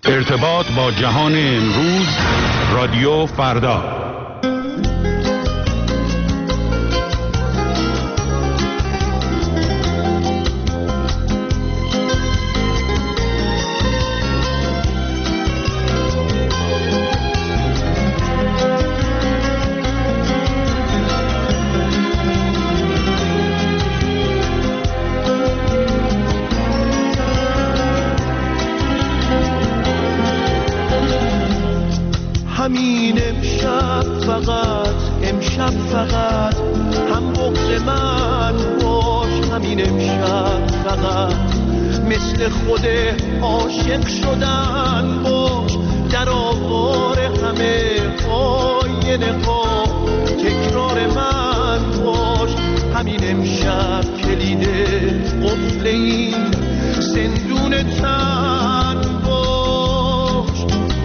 ارتباط با جهان امروز، رادیو فردا. همین امشب فقط هم بغض من باش، همین امشب فقط مثل خود عاشق شدن باش، در آوار همه آینه ها تکرار من باش، همین امشب کلید قفل این زندون تن باش.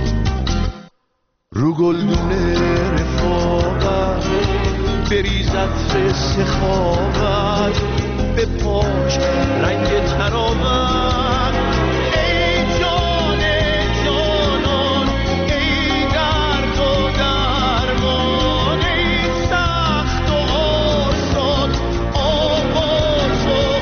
رو گلدون رفاقت بریز عطر سخاوت، به پاش رنگ تراوت، ای جان جانان، ای درد و درمان، ای سخت و آسان، آواز و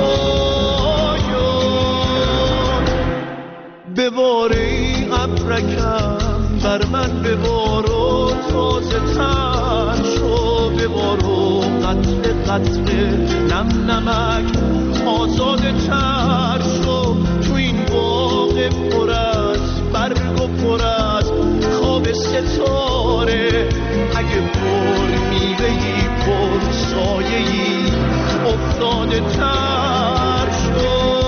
پایان. ببار ای ابرکم بر من، ببار و تازه تر شو، ببار و قطره قطره نم نمک آزاده تر شو، تو این باغ پر از برگ و پر از خواب ستاره، اگه پر میوه‌ای پر سایه‌ای افتاده تر شو.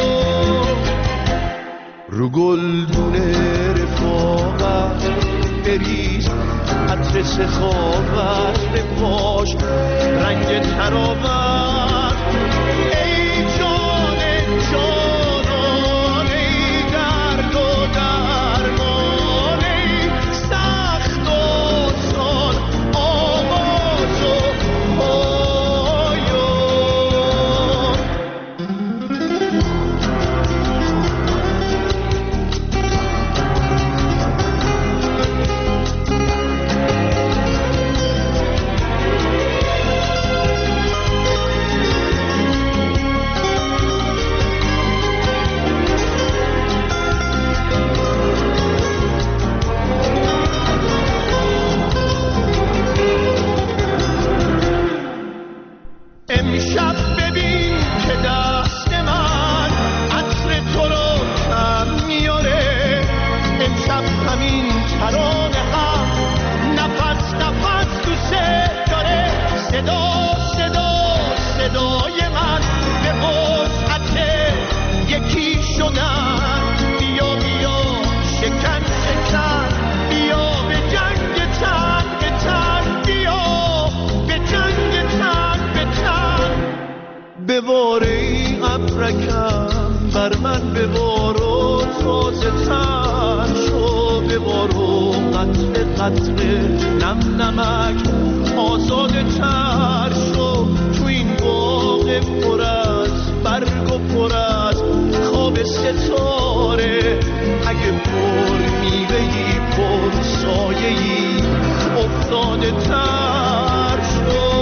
رو گلدون رفاقت بریز عطر سخاوت، به پاش رنگ تراوت، ای جان جانان، ای درد و درمان، ای سخت و سان، آواز و پایان. امشب ببین که دست من عطر تو رو کم میاره، امشب همین ترانه هم نفس نفس دوست داره، صدا صدا صدای من به وسعت یکی شدن، بیا بیا شکن شکن، بیا به جنگ تن به تن، بیا به جنگ تن به تن. ببار ای ابرکم بر من، ببار و تازه تر شو، ببار و قطره قطره نم نمک آزاده تر شو، تو این باغ پر از برگ و پر از خواب ستاره، اگه پر میوه‌ای پر سایه‌ای افتاده تر شو.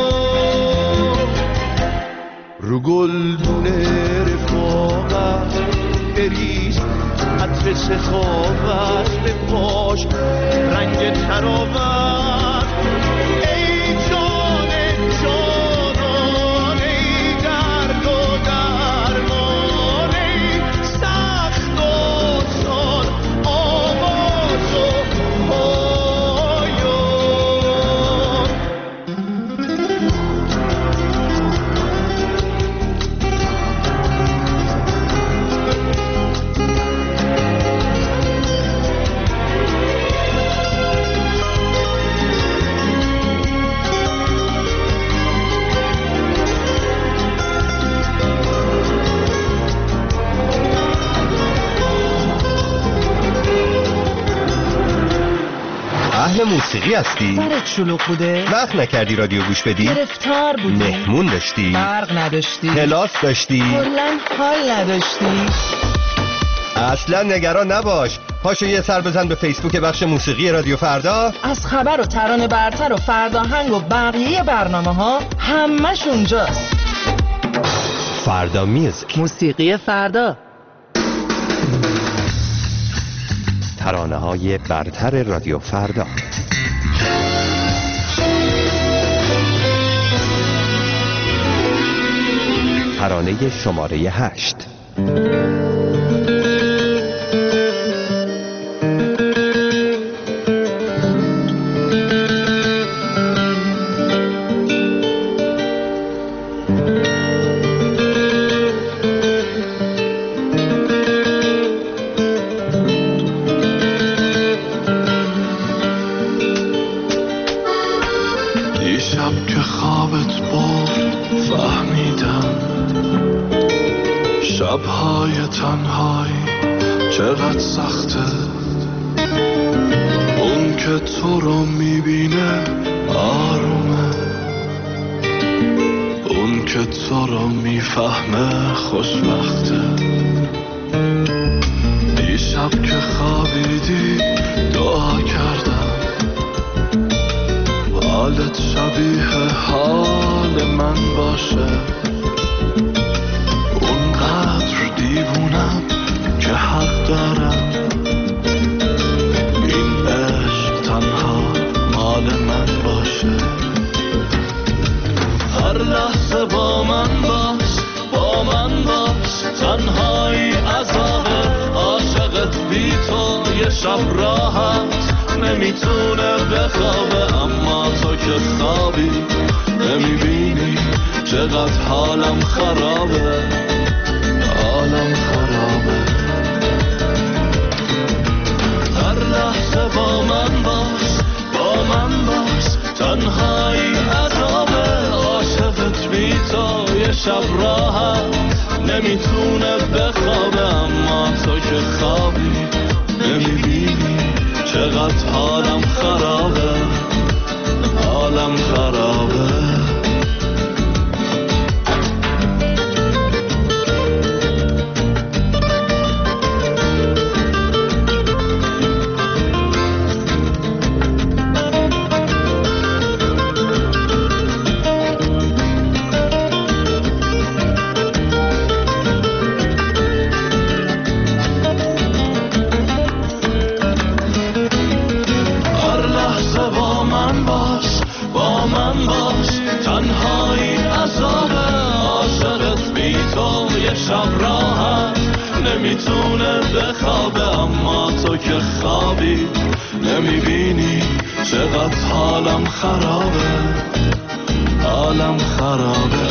رو گلدون رفاقت بریز عطر سخاوت، به پاش رنگ تراوت، ای جان جانان، ای درد و درمان، ای سخت و سان، آواز و پایان. اهل موسیقی هستی؟ برات شلوغ بوده؟ وقت نکردی رادیو گوش بدی؟ گرفتار بودی؟ مهمون داشتی؟ برق نداشتی؟ کلاس داشتی؟ کلاً حال نداشتی؟ اصلا نگران نباش، پاشو یه سر بزن به فیسبوک بخش موسیقی رادیو فردا. از خبر و ترانه برتر و فرداهنگ و بقیه برنامه‌ها همش اونجاست. فردا میوزیک، موسیقی فردا، ترانه‌های برتر رادیو فردا. ترانه شماره 8. دیشب که خوابت برد فهمیدم شب‌های تنهایی چقدر سخته. اون که تو رو میبینه آرومه، اون که تو رو میفهمه خوشبخته. دیشب که خوابیدی دعا کردم حالت شبیه حال من باشه. اونقدر دیوونم که حق دارم این عشق تنها مال من باشه. هر لحظه با من باش، با من باش، تنهایی عذابه. عاشقت بی تو یه شب راحت نمیتونه بخوابه. اما تو که خوابی نمیبینی چقدر حالم خرابه، حالم خرابه. هر لحظه با من باش، با من باش، تنهایی عذابه. عاشقت بی تو یه شب راحت نمیتونه بخوابه. اما تو که خوابی نمیبینی چقدر حالم خرابه، حالم خرابه. نمیتونه بخوابه. اما تو که خوابی نمیبینی چقدر حالم خرابه، حالم خرابه.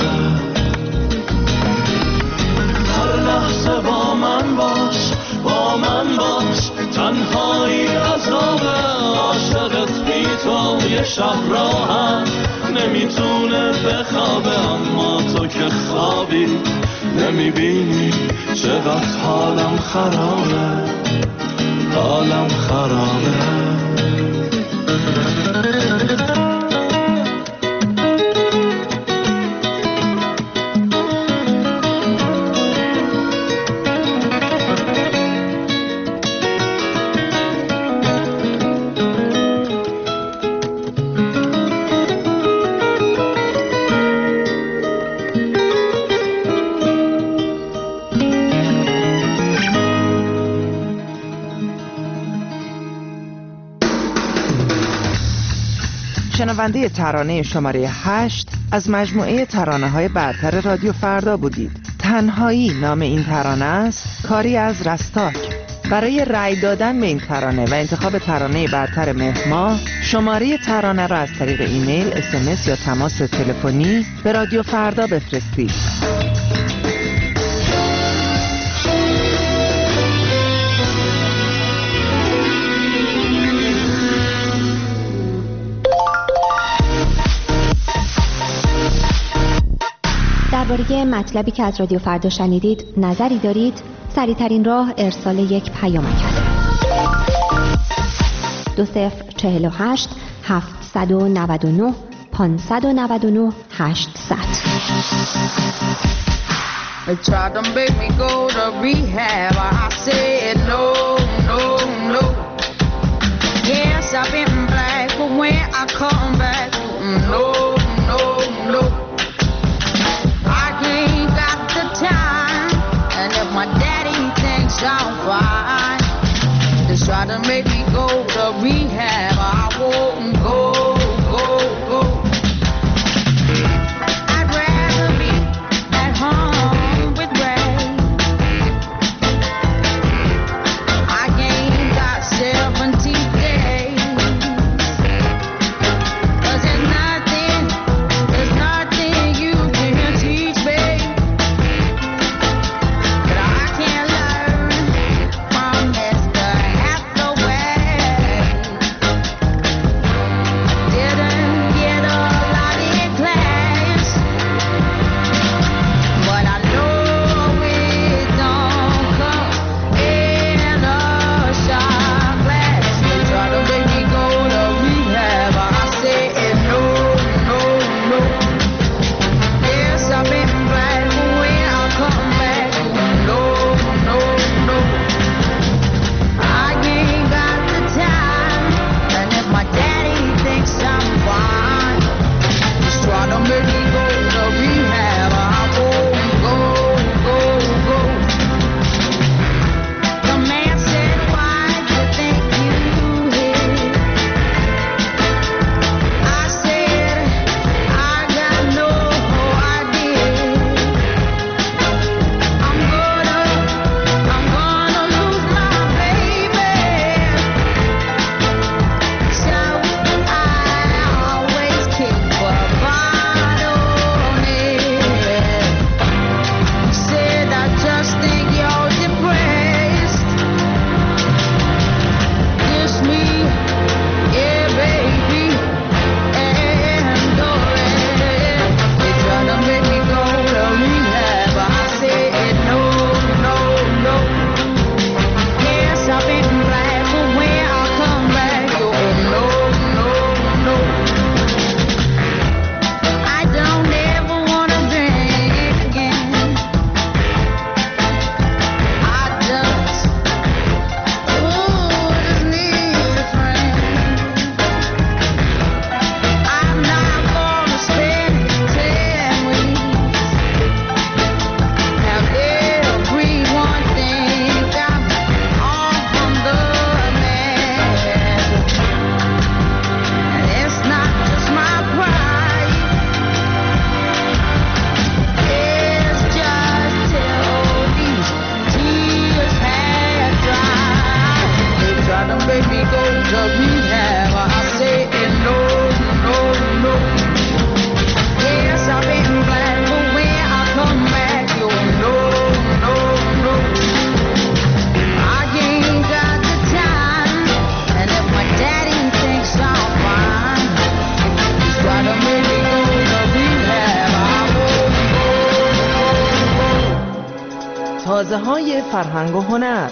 هر لحظه با من باش، با من باش، تنهایی عذابه. عاشقت بی تو یه شب راحت نمیتونه بخوابه. اما تو که خوابی نمیبینی چقدر حالم خرابه، حالم خرابه. شنونده ترانه شماره 8 از مجموعه ترانه‌های برتر رادیو فردا بودید. تنهایی نام این ترانه است، کاری از رستاک. برای رأی دادن به این ترانه و انتخاب ترانه برتر مهر ماه، شماره ترانه را از طریق ایمیل، SMS یا تماس تلفنی به رادیو فردا بفرستید. درباره مطلبی که از رادیو فردا شنیدید نظری دارید؟ سریع‌ترین راه ارسال یک پیامک است. 2048 799 599 800. They tried to make me go to rehab. I said no, no, come back. No, no, no. I ain't got the time. And if my daddy thinks I'm fine, just try to make me go to rehab. I won't go, go, go. I'd rather be at home with Ray. I ain't got 70 days. 'Cause there's nothing you can teach me that I can't learn from Mr. Hathaway. Didn't get a lot in class, but I know it don't come in a shot glass. They try to make me go to rehab. I said no, no, no. Yes, I've been glad when I come back. No, no, no. I ain't got the time. And if my daddy thinks I'm fine, just try to make me go to rehab. I won't go, go, go. The man said, why you think you hit? I said, I got no idea. I'm gonna lose my baby. So I always keep a bottle near. Said I just think you're depressed. It's me, yeah, baby, and go ahead. They try to make me go to rehab. I said no, no, no. Yes, I've been glad for when I come back. Oh no, no, no. I don't ever wanna drink again. I just need a friend. I'm not gonna spend 10 weeks. Have everyone think I'm on from the man. And it's not just my pride. It's just till these tears had dried. They try to make me go to rehab. I say no, no, no. Yes, I've been glad for when I come back. You no, no, no. I ain't got the time. And if my daddy thinks I'm fine, he's try to make me go to rehab. I won't go, go, go. تازه های فرهنگ و هنر.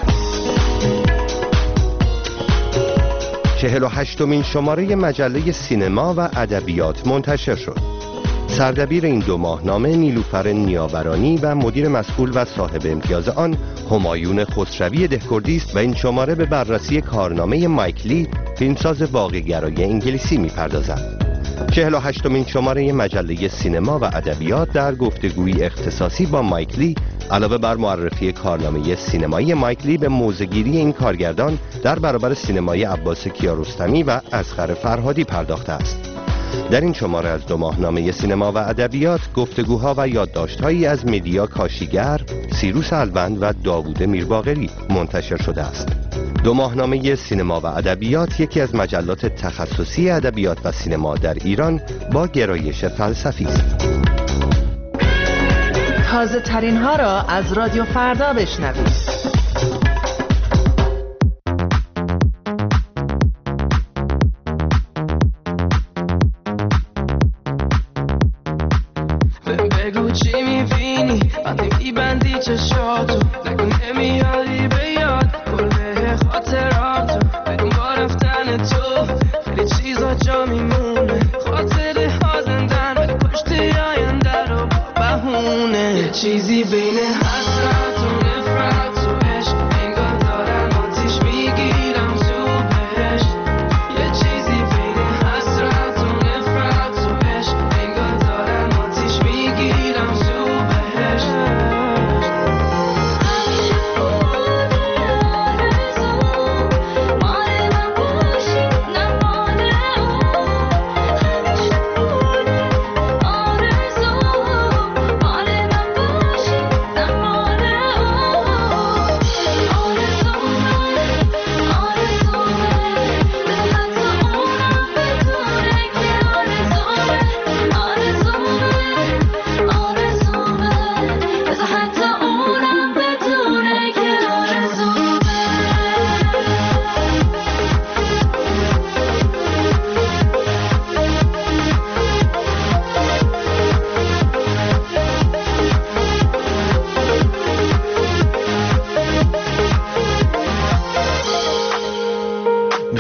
48مین شماره مجله سینما و ادبیات منتشر شد. سردبیر این دو ماهنامه نیلوفر نیاورانی و مدیر مسئول و صاحب امتیاز آن همایون خسروی دهکردی است و این شماره به بررسی کارنامه مایک لی، فیلمساز واقع‌گرای انگلیسی می‌پردازد. 48مین شماره مجله سینما و ادبیات در گفتگویی اختصاصی با مایک لی علاوه بر معرفی کارنامه سینمایی مایک لی به موضع‌گیری این کارگردان در برابر سینمای عباس کیارستمی و اصغر فرهادی پرداخته است. در این شماره از دو ماهنامه سینما و ادبیات گفتگوها و یادداشت‌هایی از مدیا کاشیگر، سیروس الوند و داوود میرباقری منتشر شده است. دو ماهنامه سینما و ادبیات یکی از مجلات تخصصی ادبیات و سینما در ایران با گرایش فلسفی است. تازه ترین ها را از رادیو فردا بشنوید. بگو چی میبینی وقتی میبندی چشاتو، نگو نمیادی به یاد کله خاطراتو، بریم با رفتن تو خیلی چیزا جا میمونه، خاطره ها زندن ولی پشت آینده رو بهونه، یه چیزی بین حسرت و نفرت و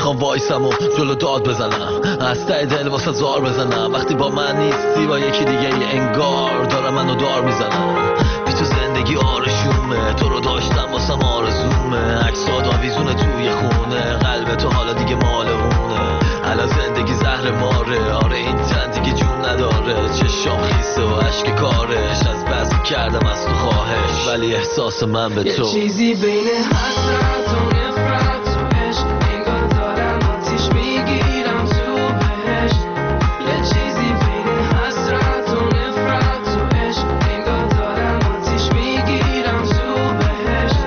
میخوام وایسم و جلو داد بزنم، از ته دل واسه زار بزنم. وقتی با من نیستی با یکی دیگه ای انگار دارم منو دار میزنم. بی تو زندگی آرشومه، تو رو داشتم واسم آرزومه. عکسات آویزونه توی خونه، قلب تو حالا دیگه مال اونه. الان زندگی زهر ماره، آره این تن دیگه جون نداره. چشام خیسه و عشق کارش، از بس کردم از تو خواهش، ولی احساس من به تو یه چیزی بین حسرت و نفرت و عشق، انگار دارم آتیش میگیرم تو بهشت. یه چیزی بین حسرت و نفرت و عشق، انگار دارم آتیش میگیرم تو بهشت.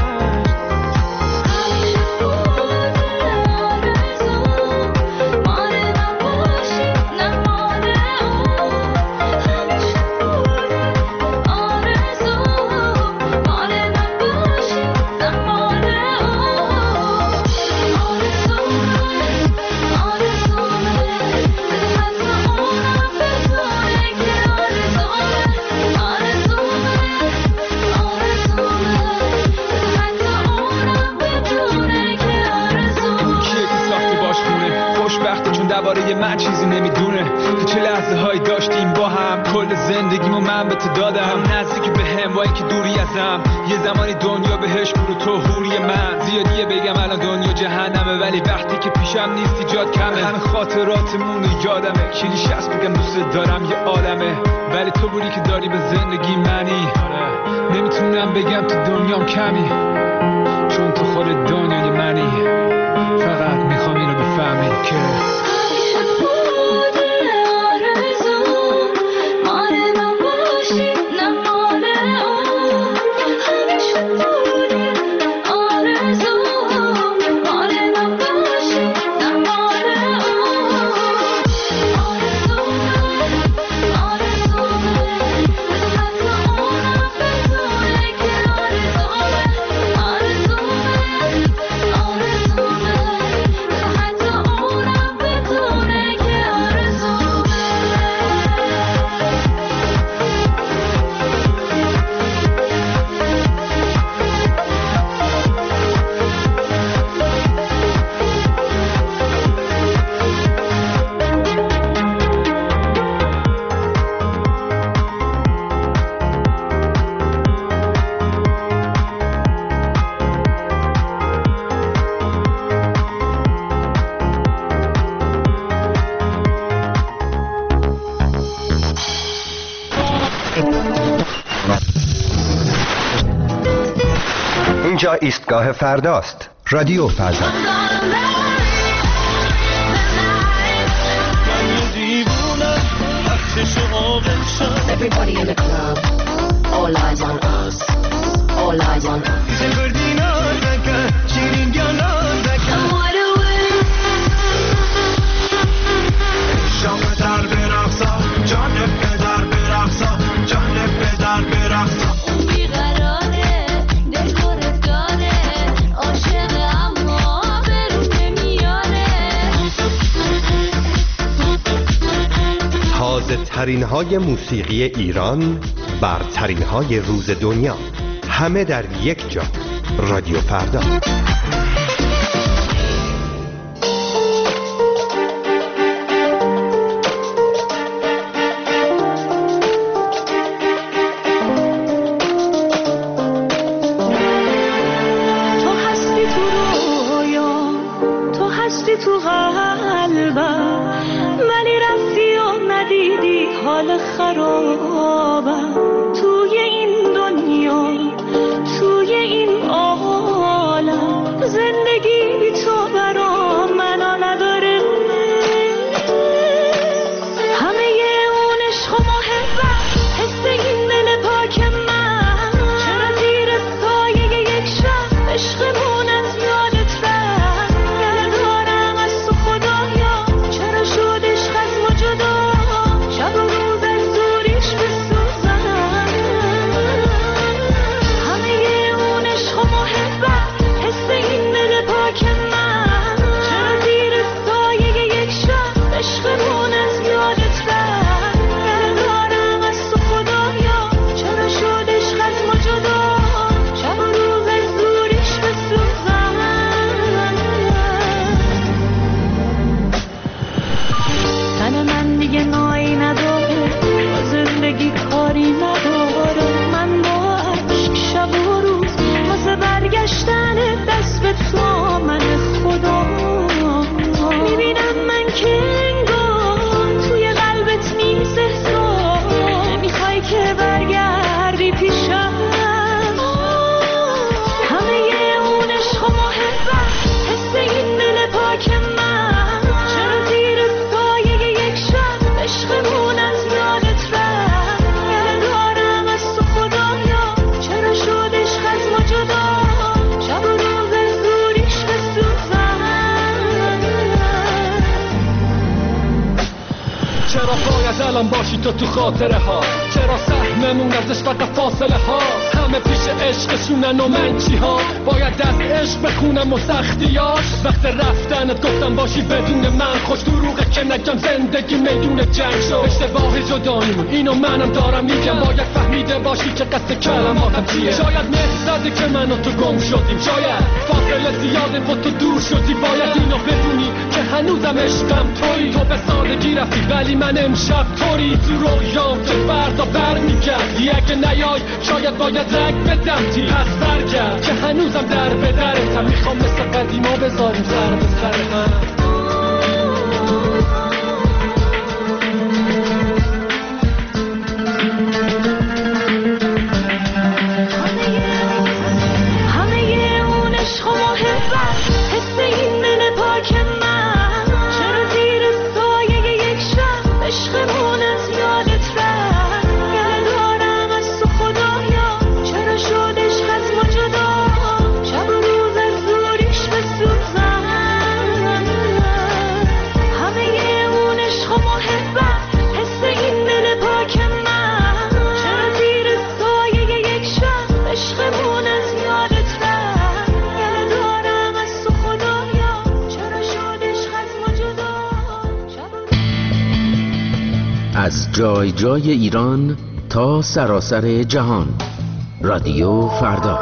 درباره من چیزی نمیدونه که چه لحظه هایی داشتیم با هم. کل زندگیمو من به تو دادم، نزدیک به هم با اینکه دوری ازم. یه زمانی دنیا بهش برو تو حوری من. زیادیه بگم الان دنیا جهنمه، ولی وقتی که پیشم نیستی جات کمه. همه خاطراتمون یادمه، کلیش هست بگم دوست دارم یه عالمه، ولی تو بودی که داری به زندگی منی. نمیتونم بگم تو دنیام کمی، چون تو خود دنیای منی. فقط میخوام اینو بفهمی که اینجا ایستگاه فرداست. رادیو فردا. Everybody in the club, all eyes on us, all eyes on us. ترین های موسیقی ایران، برترین های روز دنیا، همه در یک جا. رادیو فردا. شب و روز از دوریش بسوزم. الان باشی تو خاطره ها، چرا سهممون ازش فقط فاصله ها، همه پیش عشقشونن و من چی ها، باید از عشق بخونم و سختیاش، وقت رفتنت گفتم باشی بدون من، خوش دروغه که نگم زندگی میدون جنگ شد، اشتباه جداییمون اینو منم دارم میگم، باید فهمیده باشی که قصد کلماتم چیه، شاید مهزده که من و تو گم شدیم، شاید فاصله زیاده و تو دور شدی، باید اینو بدونی که هنوزم عشقم تویی، تو به سادگی رفتی ولی من امشب توری، تو رویام که فردا برمیگردی، اگه نیای شاید باید رگ بدم تی، پس برگرد که هنوزم در به درتم، میخوام مثل قدیما بذاریم سر به سر هم. از جای جای ایران تا سراسر جهان، رادیو فردا.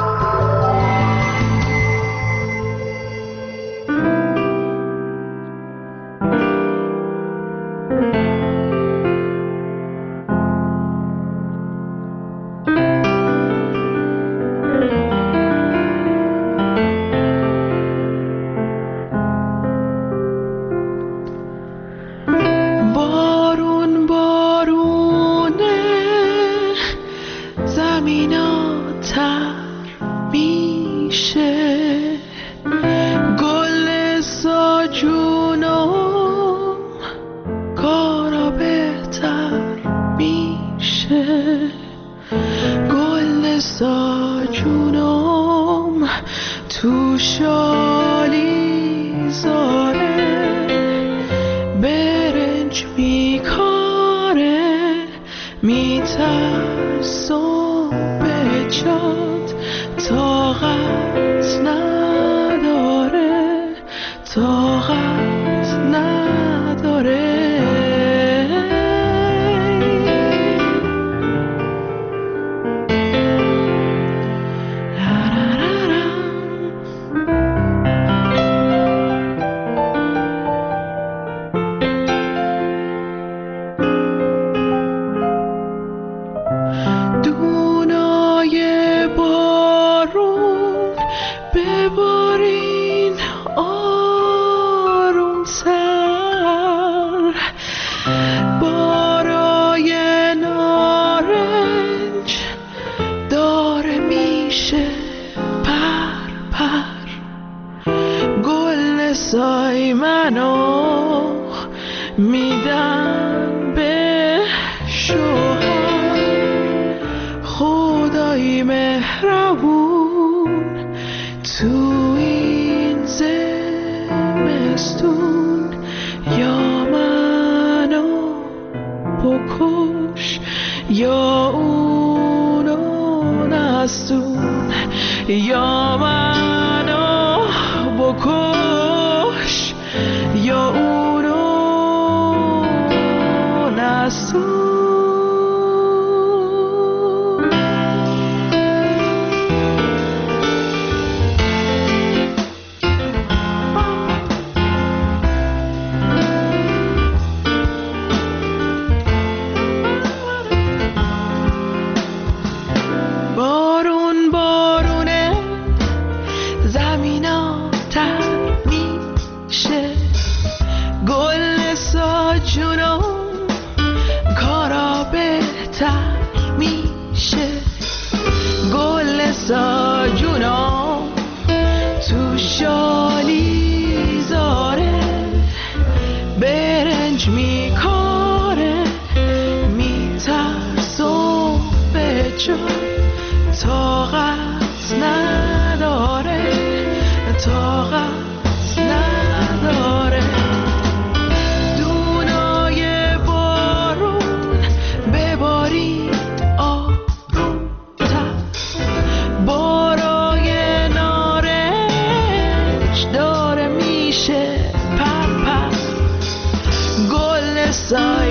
سر